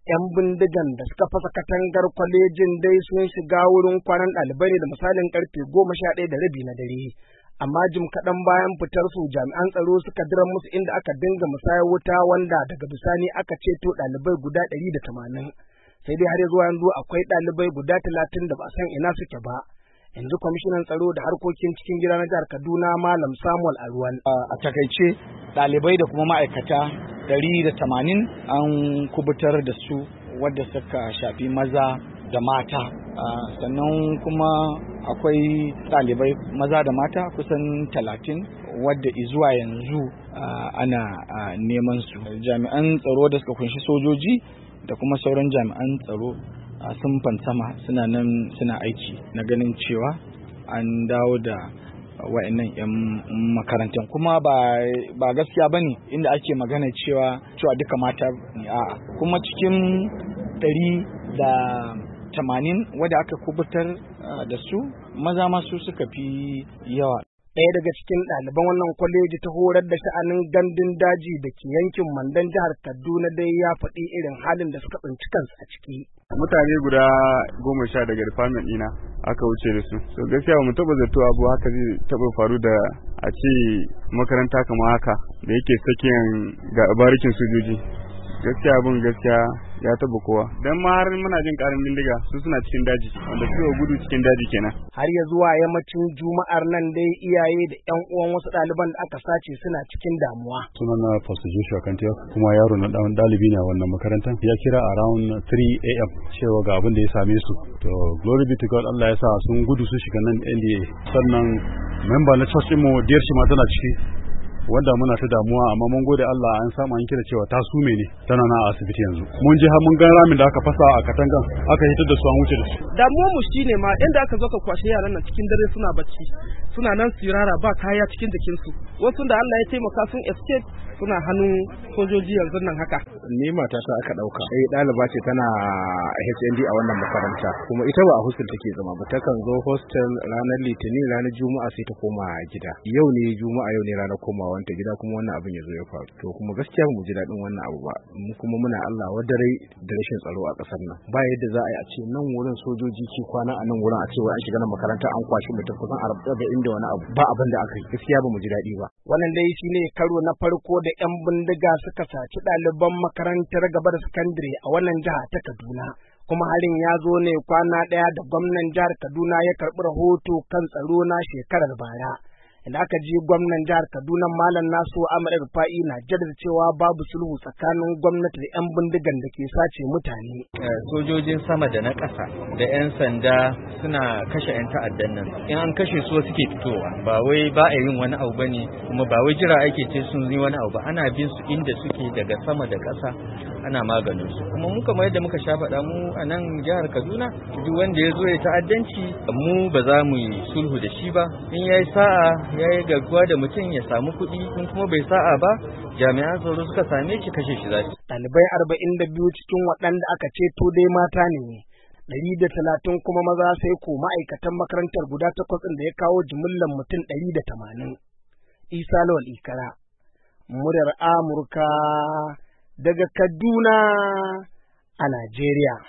'yan bindigan da suka fasa katangar kwalejin dai sun shiga wurin kwanan ɗalibai ne da misalin karfe 11:30 na dare. Amma jim kaɗan bayan fitar su jami'an tsaro suka dira musu inda aka dinga musayar wuta wanda daga bisani aka ceto ɗalibai guda 180. Sai dai har zuwa yanzu akwai ɗalibai guda 30 da ba a san ina suke ba. Yanzu kwamishinan tsaro da harkokin cikin gida na jihar Kaduna Malam Samuel Aruwan. A takaice ɗalibai da kuma ma'aikata 180 an kubutar da su wadda suka shafi maza da mata. Sannan kuma akwai ɗalibai maza da mata kusan 30 wadda zuwa yanzu ana neman su. Jami'an tsaro da suka kunshi sojoji da kuma sauran jami'an tsaro sun fansama suna nan suna aiki na ganin cewa an dawo da wa'annan 'yan makarantar kuma ba gaskiya bane inda ake magana cewa duka mata ne, a'a kuma cikin 180 wadda aka kubutar da su maza masu suka fi yawa. Ɗaya daga cikin ɗaliban wannan kwaleji ta horar da sha'anin gandun daji da ke yankin Mandan jihar Kaduna dai ya faɗi irin halin da suka tsinci kansu a ciki. Mutane guda 10 daga department ɗina aka wuce da su. So gaskiya ba mu taɓa zato abu haka zai taɓa faru da a ce makaranta kamar haka da yake sakin ga barikin sojoji. Gaskiya abin gaskiya ya taba kowa dan ma har muna jin karin bindiga su suna cikin daji wanda suka gudu cikin daji kenan. Har ya zuwa yammacin Juma'ar nan dai iyaye da ƴan uwan wasu ɗaliban da aka sace suna cikin damuwa. Sunana Pastor Joshua Kantiya kuma yaro na ɗalibi ne a wannan makarantar ya kira around 3 AM cewa ga abin da ya same su. To glory be to God, Allah ya sa sun gudu su shiga nan NDA. Sannan member na church mu diyar shi ma tana ciki. Wanda muna ta damuwa amma mun gode Allah an samu an kira cewa ta sume ne tana na asibiti yanzu. Mun je har mun ga ramin da aka fasa a katangan aka hitar da su an wuce da su. Damuwar mu shine ma inda aka zo ka kwashe yaran nan cikin dare suna bacci suna nan sirara ba kaya cikin jikin su. Wasu da Allah ya taimaka sun escape suna hannun sojoji yanzu nan haka. Ni mata ta aka dauka. Ɗaliba ce tana HND a wannan makaranta kuma ita ba a hostel take zama ba takan zo hostel ranar Litinin ranar Juma'a sai ta koma gida. Yau ne Juma'a yau ne ranar komawa ta gida kuma wannan abin ya zo ya faru to kuma gaskiya mu ji daɗin wannan abu ba mu kuma muna Allah wadare da rashin tsaro a ƙasar nan ba yadda za a yi a ce nan wurin sojoji ke kwana a nan wurin a ce wai an shiga nan makaranta an kwashi mutum kusan 40 da wani abu ba abin da aka yi gaskiya ba mu ji daɗi ba. Wannan dai shine karo na farko da 'yan bindiga suka saci ɗaliban makarantar gaba da sakandare a wannan jiha ta Kaduna. Kuma harin ya zo ne kwana ɗaya da gwamnan jihar Kaduna ya karɓi rahoto kan tsaro na shekarar bara. Inda aka ji gwamnan jihar Kaduna Malam Nasu Ahmed Rufa'i na jaddada cewa babu sulhu tsakanin gwamnati da 'yan bindigan da ke sace mutane. Sojojin sama da na ƙasa da 'yan sanda suna kashe 'yan ta'addan nan. In an kashe su suke fitowa ba wai ba a yin wani abu bane kuma ba wai jira ake ce sun yi wani abu ba ana bin su inda suke daga sama da ƙasa ana maganin su. Kuma mu kamar yadda muka sha faɗa mu a nan jihar Kaduna duk wanda ya zo ya ta'addanci mu ba za mu yi sulhu da shi ba. In yayi sa'a ya yi garkuwa da mutum ya samu kuɗi in kuma bai sa'a ba jami'an tsaro suka same shi kashe shi za su. Ɗalibai 42 cikin waɗanda aka ceto dai mata ne 130 kuma maza sai ko ma'aikatan makarantar guda 8 da ya kawo jimillar mutum 180. Isa Lawal Ikara, muryar Amurka daga Kaduna a Najeriya.